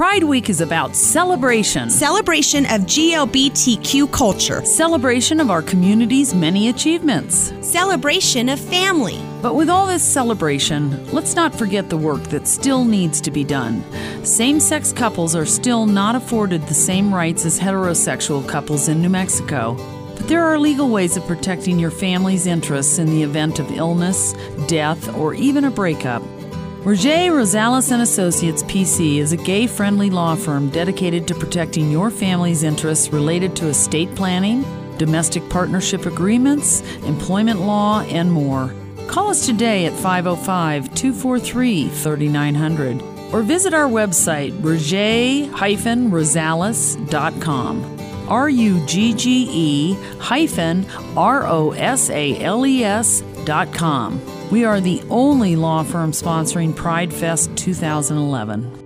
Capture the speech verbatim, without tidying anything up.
Pride Week is about celebration. Celebration of G L B T Q culture. Celebration of our community's many achievements. Celebration of family. But with all this celebration, let's not forget the work that still needs to be done. Same-sex couples are still not afforded the same rights as heterosexual couples in New Mexico. But there are legal ways of protecting your family's interests in the event of illness, death, or even a breakup. Roger Rosales and Associates P C is a gay-friendly law firm dedicated to protecting your family's interests related to estate planning, domestic partnership agreements, employment law, and more. Call us today at five oh five, two four three, three nine zero zero or visit our website, roger dash rosales dot com. R U G G E hyphen R O S A L E S dot com. We are the only law firm sponsoring Pride Fest two thousand eleven.